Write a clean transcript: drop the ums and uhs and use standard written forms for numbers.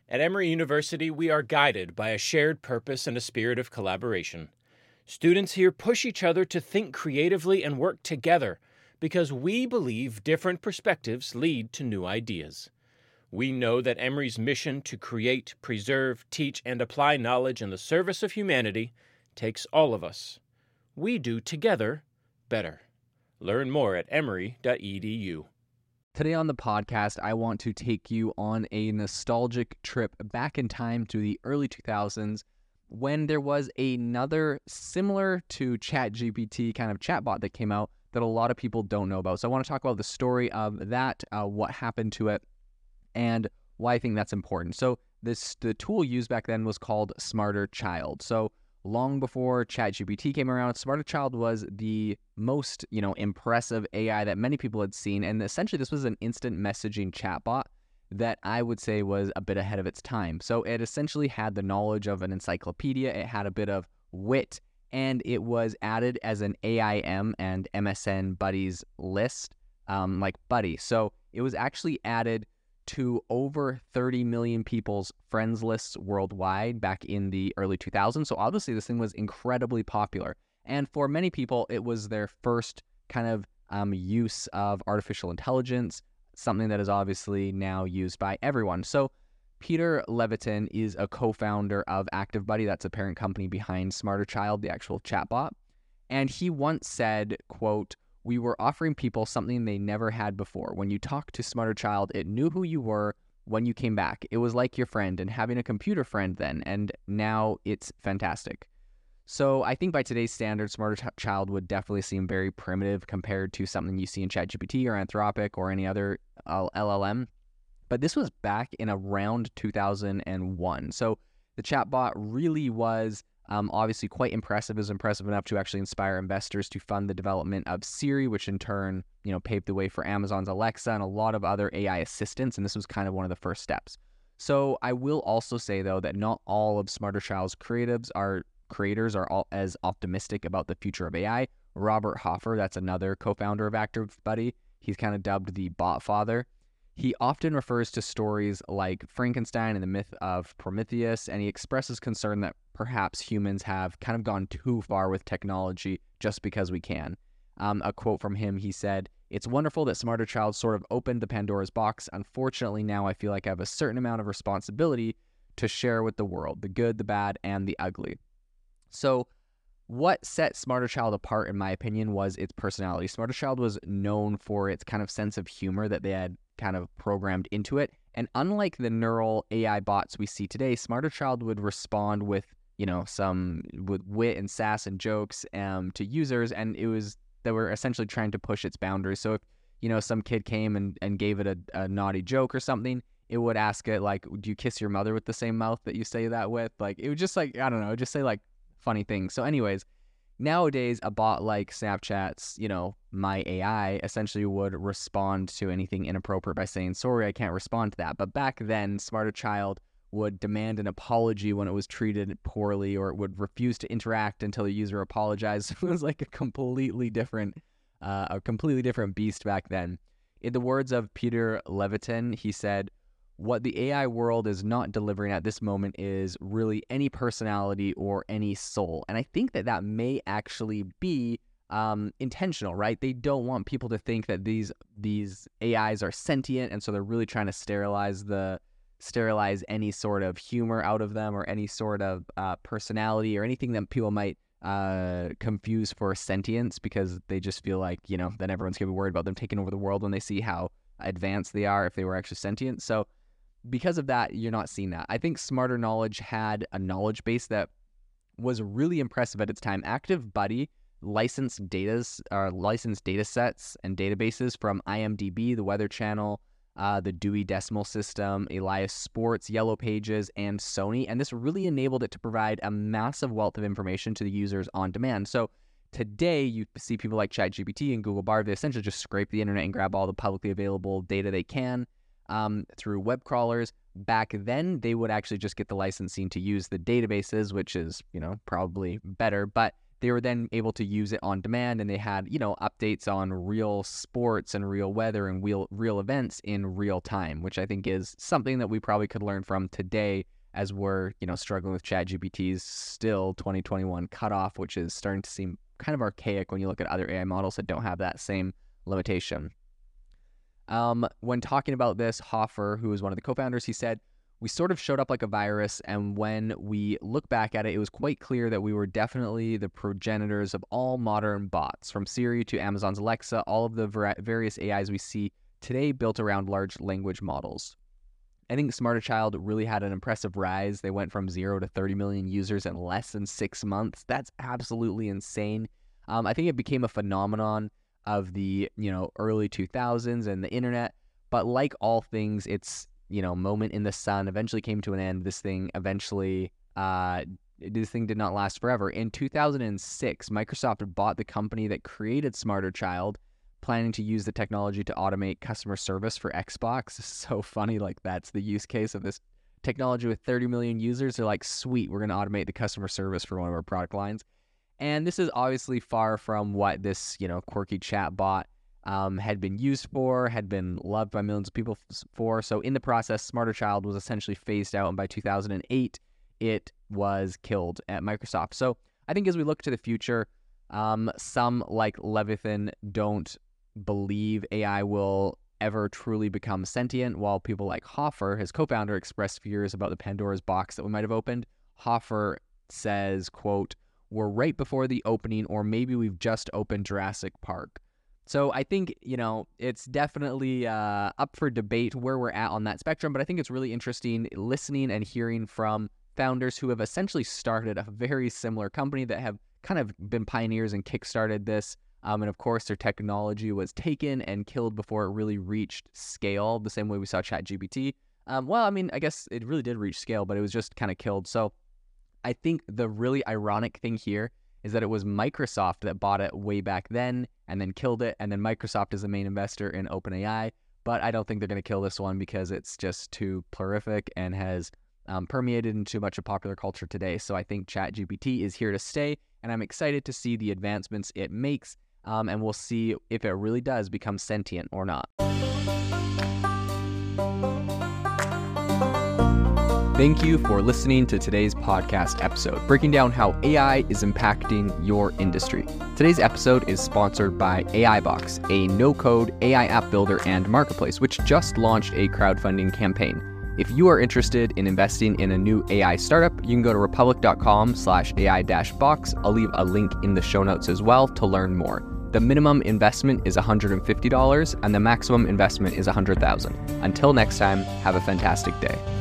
At Emory University, we are guided by a shared purpose and a spirit of collaboration. Students here push each other to think creatively and work together because we believe different perspectives lead to new ideas. We know that Emory's mission to create, preserve, teach, and apply knowledge in the service of humanity takes all of us. We do together better. Learn more at emory.edu. Today on the podcast, I want to take you on a nostalgic trip back in time to the early 2000s when there was another similar to ChatGPT kind of chatbot that came out that a lot of people don't know about. So I want to talk about the story of that, what happened to it, and why I think that's important. So the tool used back then was called Smarter Child. So long before ChatGPT came around, Smarter Child was the most, impressive AI that many people had seen. And essentially, this was an instant messaging chatbot that I would say was a bit ahead of its time. So it essentially had the knowledge of an encyclopedia. It had a bit of wit, and it was added as an AIM and MSN buddies list, like Buddy. So it was actually added to over 30 million people's friends lists worldwide back in the early 2000s. So obviously this thing was incredibly popular. And for many people, it was their first kind of use of artificial intelligence, something that is obviously now used by everyone. So Peter Levitin is a co-founder of ActiveBuddy. That's a parent company behind Smarter Child, the actual chatbot. And he once said, quote, "We were offering people something they never had before. When you talked to Smarter Child, it knew who you were when you came back. It was like your friend and having a computer friend then, and now it's fantastic." So I think by today's standards, Smarter Child would definitely seem very primitive compared to something you see in ChatGPT or Anthropic or any other LLM. But this was back in around 2001. So the chatbot really was obviously quite impressive. It was impressive enough to actually inspire investors to fund the development of Siri, which in turn, paved the way for Amazon's Alexa and a lot of other AI assistants. And this was kind of one of the first steps. So I will also say, though, that not all of Smarter Child's creators are all as optimistic about the future of AI. Robert Hoffer, that's another co-founder of ActiveBuddy. He's kind of dubbed the bot father. He often refers to stories like Frankenstein and the myth of Prometheus, and he expresses concern that perhaps humans have kind of gone too far with technology just because we can. A quote from him, he said, "It's wonderful that Smarter Child sort of opened the Pandora's box. Unfortunately, now I feel like I have a certain amount of responsibility to share with the world, the good, the bad, and the ugly." So what set Smarter Child apart, in my opinion, was its personality. Smarter Child was known for its kind of sense of humor that they had kind of programmed into it. And unlike the neural AI bots we see today, Smarter Child would respond with, some with wit and sass and jokes to users. And they were essentially trying to push its boundaries. So if, some kid came and gave it a naughty joke or something, it would ask it like, "Do you kiss your mother with the same mouth that you say that with?" Like, it would just like, I don't know, just say like funny things. So anyways, nowadays, a bot like Snapchat's, My AI essentially would respond to anything inappropriate by saying, "Sorry, I can't respond to that." But back then, Smarter Child would demand an apology when it was treated poorly, or it would refuse to interact until the user apologized. It was like a completely different beast back then. In the words of Peter Levitin, he said, "What the AI world is not delivering at this moment is really any personality or any soul." And I think that may actually be intentional, right? They don't want people to think that these AIs are sentient, and so they're really trying to sterilize any sort of humor out of them or any sort of personality or anything that people might confuse for sentience, because they just feel like, then everyone's gonna be worried about them taking over the world when they see how advanced they are if they were actually sentient. So because of that, you're not seeing that. I think Smarter Knowledge had a knowledge base that was really impressive at its time. ActiveBuddy licensed data sets and databases from IMDb, the Weather Channel, the Dewey Decimal System, Elias Sports, Yellow Pages, and Sony. And this really enabled it to provide a massive wealth of information to the users on demand. So today, you see people like ChatGPT and Google Bard, they essentially just scrape the internet and grab all the publicly available data they can through web crawlers. Back then, they would actually just get the licensing to use the databases, which is, probably better, but they were then able to use it on demand, and they had, updates on real sports and real weather and real events in real time, which I think is something that we probably could learn from today as we're, struggling with ChatGPT's still 2021 cutoff, which is starting to seem kind of archaic when you look at other AI models that don't have that same limitation. When talking about this, Hoffer, who is one of the co-founders, he said, "We sort of showed up like a virus, and when we look back at it, it was quite clear that we were definitely the progenitors of all modern bots, from Siri to Amazon's Alexa, all of the various AIs we see today built around large language models." I think Smarter Child really had an impressive rise. They went from 0 to 30 million users in less than 6 months. That's absolutely insane. I think it became a phenomenon of the, early 2000s and the internet. But like all things, its, moment in the sun eventually came to an end. This thing did not last forever. In 2006, Microsoft bought the company that created Smarter Child, planning to use the technology to automate customer service for Xbox. It's so funny, like that's the use case of this technology with 30 million users. They're like, sweet, we're going to automate the customer service for one of our product lines. And this is obviously far from what this, quirky chat bot had been used for, had been loved by millions of people for. So in the process, Smarter Child was essentially phased out, and by 2008, it was killed at Microsoft. So I think as we look to the future, some like Leviathan don't believe AI will ever truly become sentient, while people like Hoffer, his co-founder, expressed fears about the Pandora's box that we might have opened. Hoffer says, quote, "We're right before the opening, or maybe we've just opened Jurassic Park." So I think, it's definitely up for debate where we're at on that spectrum, but I think it's really interesting listening and hearing from founders who have essentially started a very similar company, that have kind of been pioneers and kickstarted this. And of course, their technology was taken and killed before it really reached scale, the same way we saw ChatGPT. I guess it really did reach scale, but it was just kind of killed. So I think the really ironic thing here is that it was Microsoft that bought it way back then and then killed it. And then Microsoft is the main investor in OpenAI. But I don't think they're going to kill this one because it's just too prolific and has permeated into much of popular culture today. So I think ChatGPT is here to stay, and I'm excited to see the advancements it makes. And we'll see if it really does become sentient or not. Thank you for listening to today's podcast episode, breaking down how AI is impacting your industry. Today's episode is sponsored by AIbox, a no-code AI app builder and marketplace, which just launched a crowdfunding campaign. If you are interested in investing in a new AI startup, you can go to republic.com/AI-box. I'll leave a link in the show notes as well to learn more. The minimum investment is $150 and the maximum investment is $100,000. Until next time, have a fantastic day.